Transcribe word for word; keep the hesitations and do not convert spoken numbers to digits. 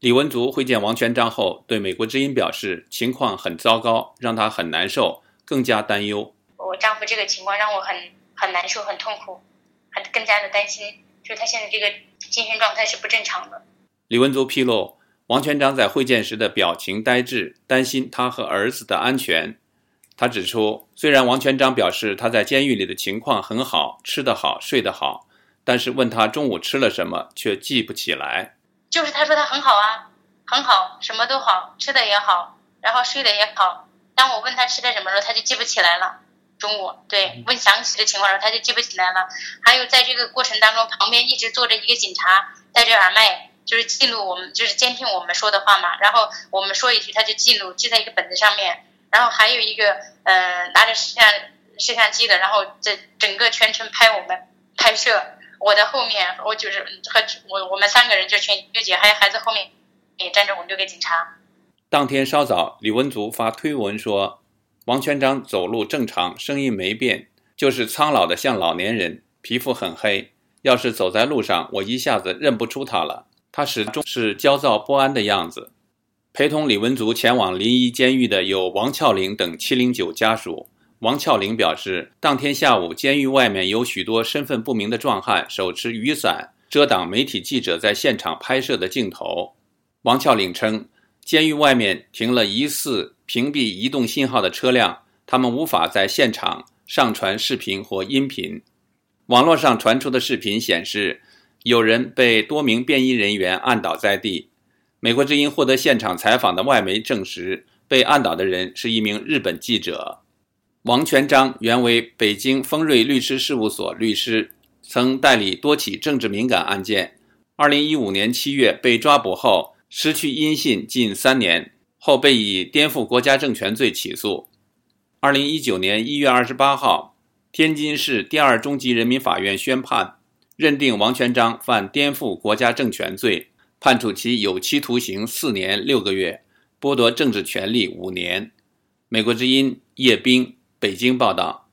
李文足会见王全璋后，对美国之音表示情况很糟糕，让他很难受，更加担忧。 我丈夫这个情况让我很很难受，很痛苦，还更加的担心，就是他现在这个精神状态是不正常的。 李文足披露，王全璋在会见时的表情呆滞，担心他和儿子的安全。他指出，虽然王全璋表示他在监狱里的情况很好，吃得好，睡得好，但是问他中午吃了什么，却记不起来。 就是他说他很好啊，很好，什么都好，吃的也好，然后睡的也好。当我问他吃的什么时候，他就记不起来了。中午对问详细的情况时候，他就记不起来了。还有在这个过程当中，旁边一直坐着一个警察，戴着耳麦，就是记录我们，就是监听我们说的话嘛。然后我们说一句，他就记录，记在一个本子上面。然后还有一个呃拿着摄像摄像机的，然后这整个全程拍我们拍摄。我的后面，我就是和我我们三个人就全纠结，还有孩子后面也站着五六个警察。 当天稍早，李文足发推文说，王全璋走路正常，声音没变，就是苍老的像老年人，皮肤很黑。要是走在路上，我一下子认不出他了。他始终是焦躁不安的样子。陪同李文足前往临沂监狱的有王峭岭等七零九家属。王峭岭表示，当天下午监狱外面有许多身份不明的壮汉手持雨伞遮挡媒体记者在现场拍摄的镜头。王峭岭称，监狱外面停了疑似屏蔽移动信号的车辆，他们无法在现场上传视频或音频。网络上传出的视频显示，有人被多名便衣人员按倒在地。美国之音获得现场采访的外媒证实，被按倒的人是一名日本记者。王全璋原为北京丰瑞律师事务所律师，曾代理多起政治敏感案件。二零一五年七月被抓捕后，失去音信近三年，后被以颠覆国家政权罪起诉。二零一九年一月二十八号，天津市第二中级人民法院宣判，认定王全璋犯颠覆国家政权罪，判处其有期徒刑四年六个月，剥夺政治权利五年。美国之音叶冰北京报道。